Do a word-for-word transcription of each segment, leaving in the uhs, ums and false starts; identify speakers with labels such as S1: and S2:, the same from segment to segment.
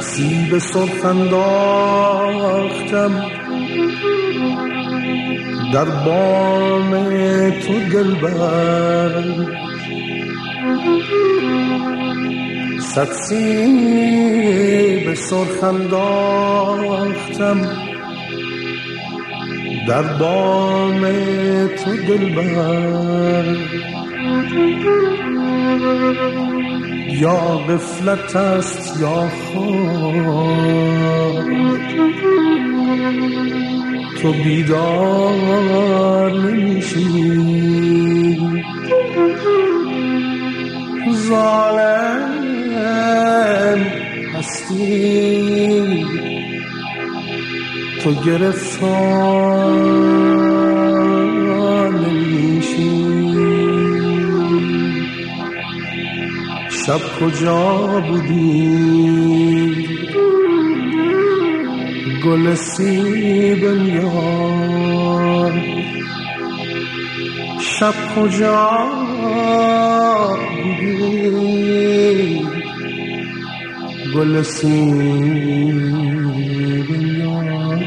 S1: سیب سرخ انداختم در بام تو دلبر، صد سیب سرخ انداختم در بام تو دلبر. یا غفلت است یا خواب، تو بیدار نمیشی. ظالم هستی تو گرفتار نمیشی. شب کجا بودی گل سیب یار؟ شب کجا بودی گل سیب یار؟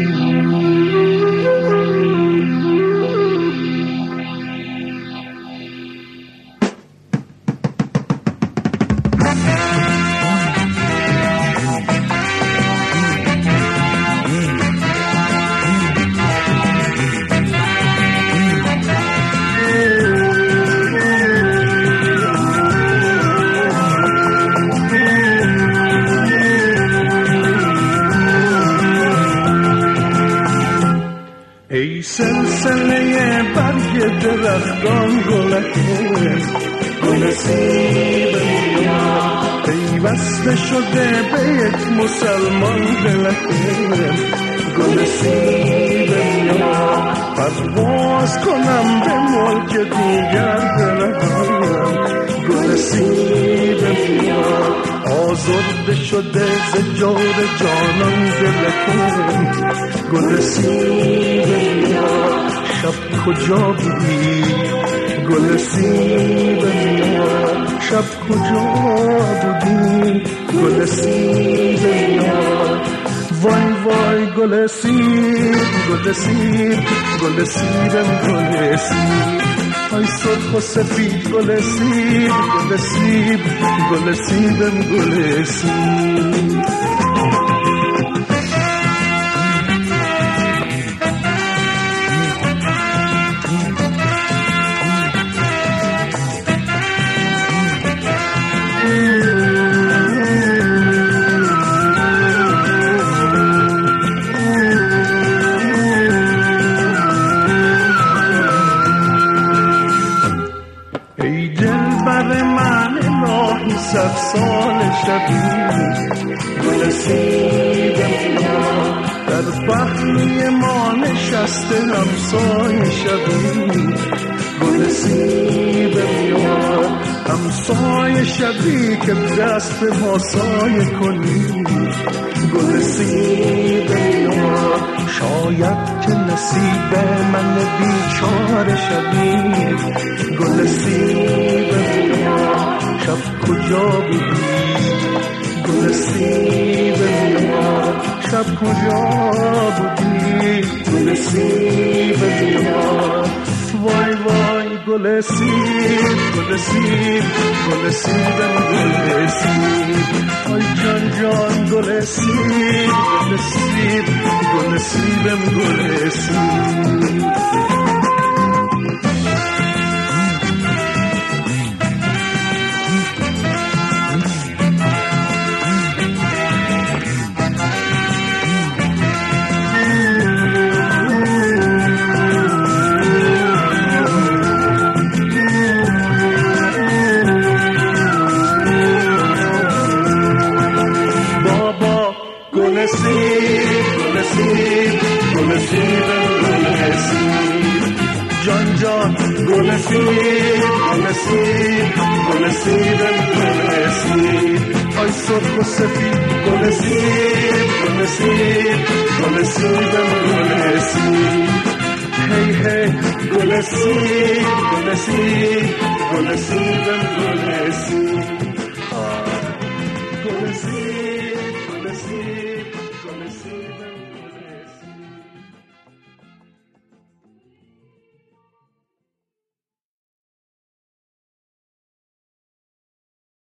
S1: ای سلسله برگ درختان گلکه، گل سیب میان پیوسته شده به یک مسلمان دلکه. گل سیب میان پرواز کنم به ملک دیگر دلهایم. گل سیب میان آزرده شده ز جور جانان دلکه. گل سیب میان شب کجا بودی گل سیب میان؟ شب کجا بودی گل سیب میان؟ وای وای گل سیب گل سیب گل سیبم گل سیب. ای سرخ و سفید گل سیب گل سیب گل سیبم گل سیب. صد سال شبی گل سیب میان در پهلوی ما نشسته همسایه شبی. گل سیب میان همسایه شبی که دست به ما سایه کنی. گل سیب میان شاید که نصیب من بیچاره شبی. گل سیب میان شب کجا بودی گل سیب میان؟ شب کجا بودی گل سیب میان؟ وای وای گل سیب گل سیب گل سیبم گل سیب. آی جان جان گل سیب گل سیب گل سیبم گل سیب. جان جان گل سیب گل سیب گل سیبم گل سیب. آی سرخ و سفید گل سیب گل سیب گل سیبم گل سیب. هی هی گل سیب گل سیب گل سیبم